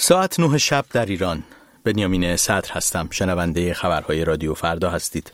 ساعت 9 شب در ایران. بنیامین صدر هستم. شنونده خبرهای رادیو فردا هستید.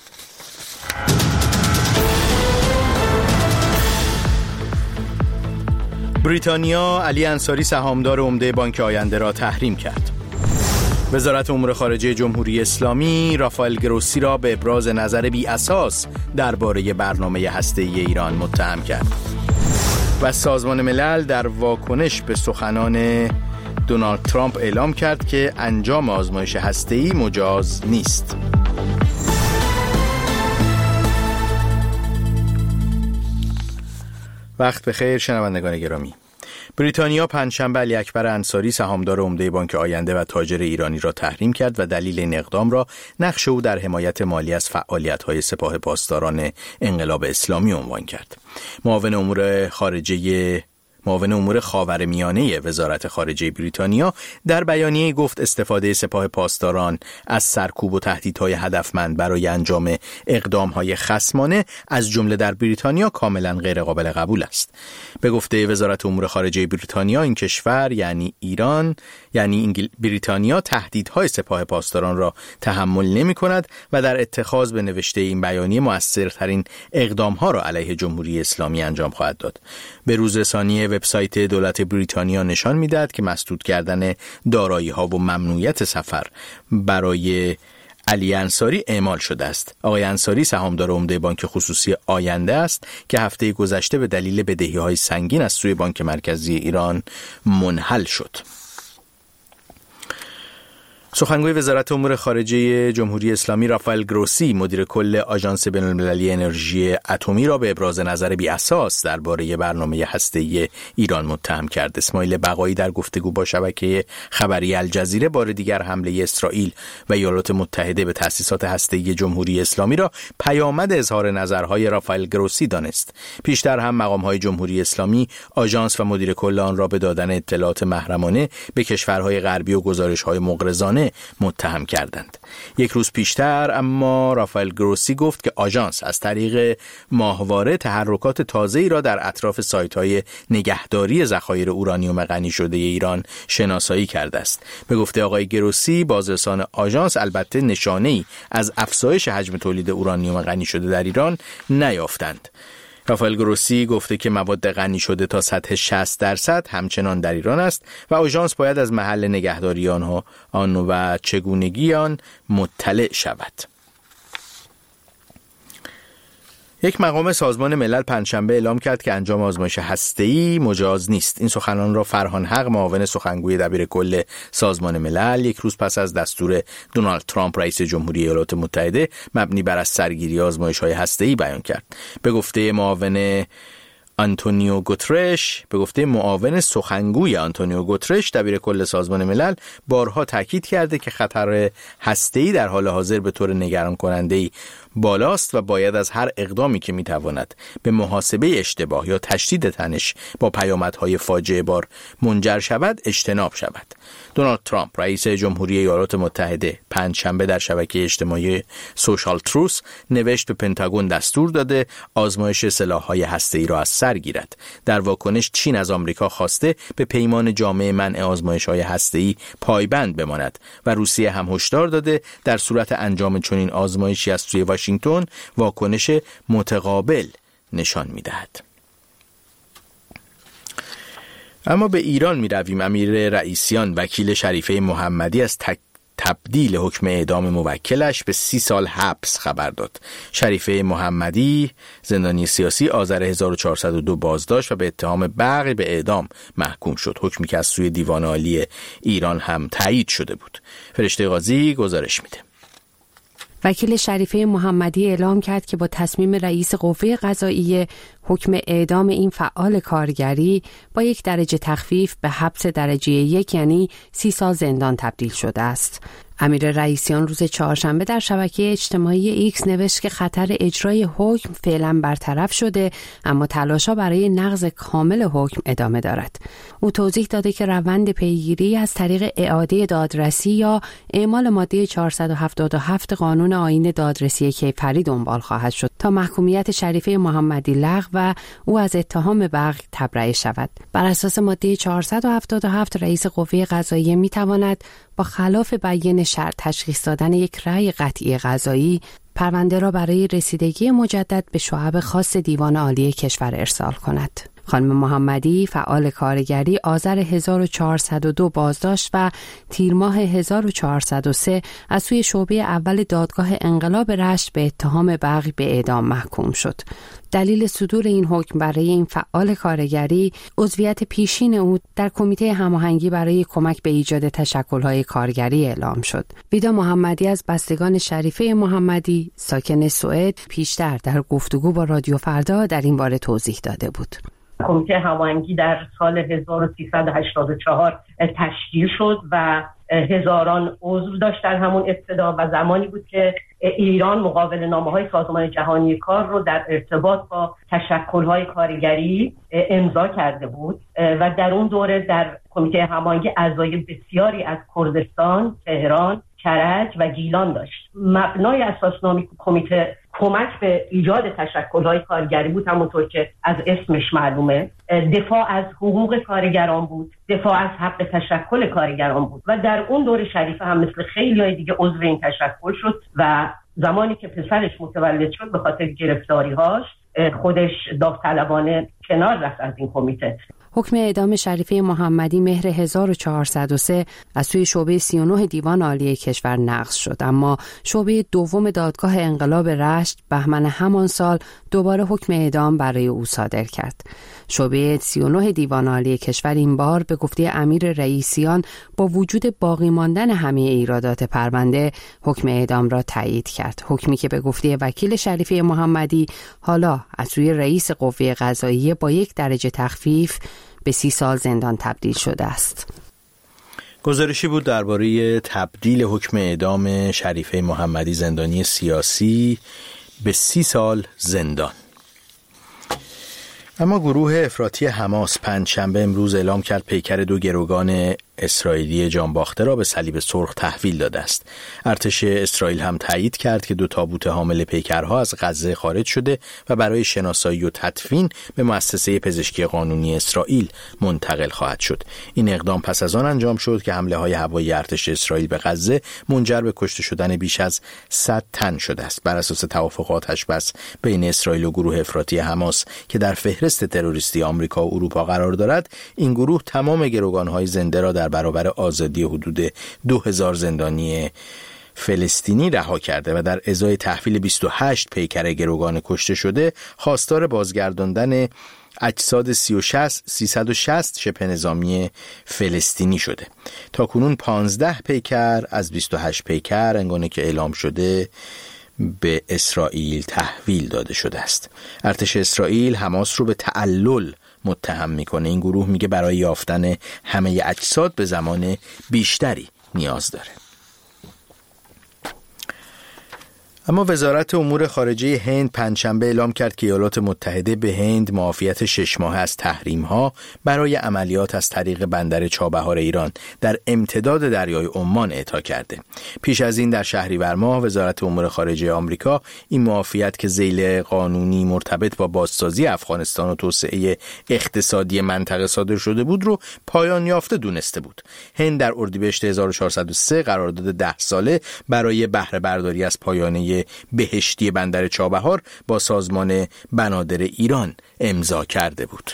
بریتانیا علی انصاری سهامدار عمده بانک آینده را تحریم کرد. وزارت امور خارجه جمهوری اسلامی رافائل گروسی را به ابراز نظر بی اساس درباره برنامه هسته‌ای ایران متهم کرد. و سازمان ملل در واکنش به سخنان دونالد ترامپ اعلام کرد که انجام آزمایش هسته‌ای مجاز نیست. وقت بخیر شنوندگان گرامی. بریتانیا پنجشنبه علی اکبر انصاری سهامدار عمده بانک آینده و تاجر ایرانی را تحریم کرد و دلیل این اقدام را نقش او در حمایت مالی از فعالیت‌های سپاه پاسداران انقلاب اسلامی عنوان کرد. معاون امور خاورمیانه وزارت خارجه بریتانیا در بیانیه گفت استفاده سپاه پاسداران از سرکوب و تهدیدهای هدفمند برای انجام اقدامهای خصمانه از جمله در بریتانیا کاملا غیر قابل قبول است. به گفته وزارت امور خارجه بریتانیا این کشور بریتانیا تهدیدهای سپاه پاسداران را تحمل نمی‌کند و در اتخاذ به نوشته این بیانیه مؤثرترین اقدامها را علیه جمهوری اسلامی انجام خواهد داد. به روز ثانیه وبسایت دولت بریتانیا نشان می‌دهد که مسدود کردن دارایی‌ها و ممنوعیت سفر برای علی انصاری اعمال شده است. آقای انصاری سهامدار عمده بانک خصوصی آینده است که هفته گذشته به دلیل بدهی‌های سنگین از سوی بانک مرکزی ایران منحل شد. سخنگوی وزارت امور خارجه جمهوری اسلامی رافائل گروسی مدیر کل آژانس بین‌المللی انرژی اتمی را به ابراز نظر بی اساس درباره برنامه هسته‌ای ایران متهم کرد. اسماعیل بقایی در گفتگو با شبکه خبری الجزیره بار دیگر حمله اسرائیل و ایالات متحده به تأسیسات هسته‌ای جمهوری اسلامی را پیامد اظهار نظرهای رافائل گروسی دانست. پیشتر هم مقام‌های جمهوری اسلامی آژانس و مدیر کل آن را به دادن اطلاعات محرمانه به کشورهای غربی و گزارش‌های مغرضانه متهم کردند. یک روز پیشتر اما رافائل گروسی گفت که آژانس از طریق ماهواره تحرکات تازه‌ای را در اطراف سایت‌های نگهداری ذخایر اورانیوم غنی شده ایران شناسایی کرده است. به گفته آقای گروسی بازرسان آژانس البته نشانه‌ای از افزایش حجم تولید اورانیوم غنی شده در ایران نیافتند. رافائل گروسی گفته که مواد غنی شده تا سطح 60% همچنان در ایران است و آژانس باید از محل نگهداری آن و چگونگی آن مطلع شود. یک مقام سازمان ملل پنجشنبه اعلام کرد که انجام آزمایش هسته‌ای مجاز نیست. این سخنان را فرهان حق معاون سخنگوی دبیرکل سازمان ملل یک روز پس از دستور دونالد ترامپ رئیس جمهوری ایالات متحده مبنی بر از سرگیری آزمایش‌های هسته‌ای بیان کرد. به گفته معاون سخنگوی آنتونیو گوترش دبیرکل سازمان ملل بارها تاکید کرده که خطر هسته‌ای در حال حاضر به طور نگران کننده‌ای بالاست و باید از هر اقدامی که میتواند به محاسبه اشتباه یا تشدید تنش با پیامدهای فاجعه بار منجر شود اجتناب شود. دونالد ترامپ رئیس جمهوری ایالات متحده پنجشنبه در شبکه اجتماعی سوشال تروث نوشت به پنتاگون دستور داده آزمایش سلاح‌های هسته‌ای را از سر گیرد. در واکنش چین از آمریکا خواسته به پیمان جامع منع آزمایش‌های هسته‌ای پایبند بماند و روسیه هم هشدار داده در صورت انجام چنین آزمایشی از سوی واشنگتن واکنش متقابل نشان می‌دهد. اما به ایران می رویم. امیر رئیسیان وکیل شریفه محمدی از تبدیل حکم اعدام موکلش به 30 سال حبس خبر داد. شریفه محمدی زندانی سیاسی آذر 1402 بازداشت و به اتهام بغی به اعدام محکوم شد. حکمی که از سوی دیوان عالی ایران هم تایید شده بود. فرشته قاضی گزارش میده. وکیل شریفه محمدی اعلام کرد که با تصمیم رئیس قوه قضاییه حکم اعدام این فعال کارگری با 1 درجه تخفیف به حبس درجه 1 یعنی 30 سال زندان تبدیل شده است. امیر رئیسیان روز چهارشنبه در شبکه اجتماعی ایکس نوشت که خطر اجرای حکم فعلا برطرف شده، اما تلاش‌ها برای نقض کامل حکم ادامه دارد. او توضیح داده که روند پیگیری از طریق اعاده دادرسی یا اعمال ماده 477 قانون آیین دادرسی کیفری دنبال خواهد شد تا محکومیت شریفه محمدی لغو و او از اتهام بغی تبرئه شود. بر اساس ماده 477 رئیس قوه قضاییه می‌تواند با خلاف بیان شرط تشخیص دادن یک رأی قطعی قضایی پرونده را برای رسیدگی مجدد به شعب خاص دیوان عالی کشور ارسال کند. خانم محمدی فعال کارگری آذر 1402 بازداشت و تیر ماه 1403 از سوی شعبه اول دادگاه انقلاب رشت به اتهام بغی به اعدام محکوم شد. دلیل صدور این حکم برای این فعال کارگری عضویت پیشین او در کمیته هماهنگی برای کمک به ایجاد تشکل‌های کارگری اعلام شد. ویدا محمدی از بستگان شریفه محمدی ساکن سوئد پیشتر در گفتگو با رادیو فردا در این باره توضیح داده بود. کمیته هماهنگی در سال 1384 تشکیل شد و هزاران عضو داشت در همون ابتدا و زمانی بود که ایران مقابله‌نامه‌های سازمان جهانی کار رو در ارتباط با تشکل‌های کارگری امضا کرده بود و در اون دوره در کمیته هماهنگی اعضای بسیاری از کردستان، تهران، کرج و گیلان داشت. مبنای اساسنامه کمیته کمک به ایجاد تشکل‌های کارگری بود، همونطور که از اسمش معلومه. دفاع از حقوق کارگران بود، دفاع از حق تشکل کارگران بود و در اون دوره شریفه هم مثل خیلی‌های دیگه عضو این تشکل شد و زمانی که پسرش متولد شد به خاطر گرفتاری‌هاش خودش داوطلبانه کنار رفت از این کمیته. حکم اعدام شریفه محمدی مهر 1403 از سوی شعبه 39 دیوان عالی کشور نقض شد، اما شعبه دوم دادگاه انقلاب رشت بهمن همان سال دوباره حکم اعدام برای او صادر کرد. شعبه 39 دیوان عالی کشور این بار به گفته امیر رئیسیان با وجود باقی ماندن همه ایرادات پرونده حکم اعدام را تایید کرد. حکمی که به گفته وکیل شریفه محمدی حالا از سوی رئیس قوه قضاییه با 1 درجه تخفیف به 30 سال زندان تبدیل شده است. گزارشی بود درباره تبدیل حکم اعدام شریفه محمدی زندانی سیاسی به 30 سال زندان. اما گروه افراطی حماس پنجشنبه امروز اعلام کرد پیکر 2 گروگان اسرائیلی جانباخته را به صلیب سرخ تحویل داده است. ارتش اسرائیل هم تایید کرد که 2 تابوت حامل پیکرها از غزه خارج شده و برای شناسایی و تدفین به مؤسسه پزشکی قانونی اسرائیل منتقل خواهد شد. این اقدام پس از آن انجام شد که حمله‌های هوایی ارتش اسرائیل به غزه منجر به کشته شدن بیش از 100 تن شده است. بر اساس توافقات آتش‌بس بین اسرائیل و گروه افراطی حماس که در فهرست تروریستی آمریکا و اروپا قرار دارد، این گروه تمام گروگان‌های زنده را در برابر آزادی حدود 2000 زندانی فلسطینی رها کرده و در ازای تحویل 28 پیکر گروگان کشته شده خواستار بازگرداندن اجساد 360 شبه نظامی فلسطینی شده. تاکنون 15 پیکر از 28 پیکر هنگامی که اعلام شده به اسرائیل تحویل داده شده است. ارتش اسرائیل حماس رو به تعلل متهم میکنه. این گروه میگه برای یافتن همه اجساد به زمان بیشتری نیاز داره. اما وزارت امور خارجه هند پنجشنبه اعلام کرد که ایالات متحده به هند معافیت 6 ماهه از تحریم‌ها برای عملیات از طریق بندر چابهار ایران در امتداد دریای عمان اعطا کرده. پیش از این در شهریور ماه وزارت امور خارجه آمریکا این معافیت که ذیل قانونی مرتبط با بازسازی افغانستان و توسعه اقتصادی منطقه صادر شده بود رو پایان یافته دونسته بود. هند در اردیبهشت 1403 قرارداد 10 ساله برای بهره برداری از پایانه بهشتی بندر چابهار با سازمان بنادر ایران امضا کرده بود.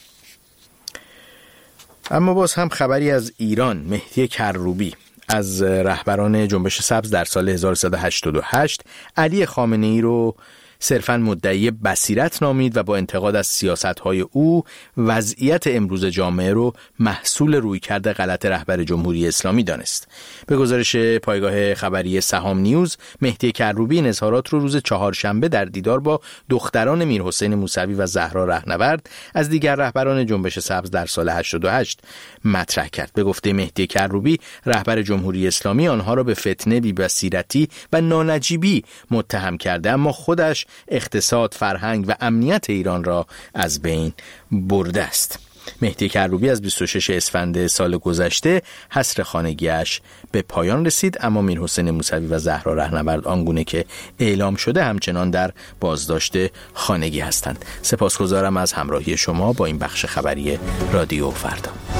اما باز هم خبری از ایران. مهدی کروبی از رهبران جنبش سبز در سال 1388 علی خامنه‌ای رو صرفاً مدعی بصیرت نامید و با انتقاد از سیاست‌های او وضعیت امروز جامعه رو محصول رویکرد غلط رهبر جمهوری اسلامی دانست. به گزارش پایگاه خبری سهام نیوز، مهدی کروبی این اظهارات رو روز چهارشنبه در دیدار با دختران میرحسین موسوی و زهرا رهنورد از دیگر رهبران جنبش سبز در سال 88 مطرح کرد. به گفته مهدی کروبی، رهبر جمهوری اسلامی آنها را به فتنه، بی‌بصیرتی و نانجیبی متهم کرده، اما خودش اقتصاد، فرهنگ و امنیت ایران را از بین برده است. مهدی کروبی از 26 اسفند سال گذشته حصر خانگیش به پایان رسید، اما میرحسین موسوی و زهرا رهنورد آنگونه که اعلام شده همچنان در بازداشت خانگی هستند. سپاسگزارم از همراهی شما با این بخش خبری رادیو فردا.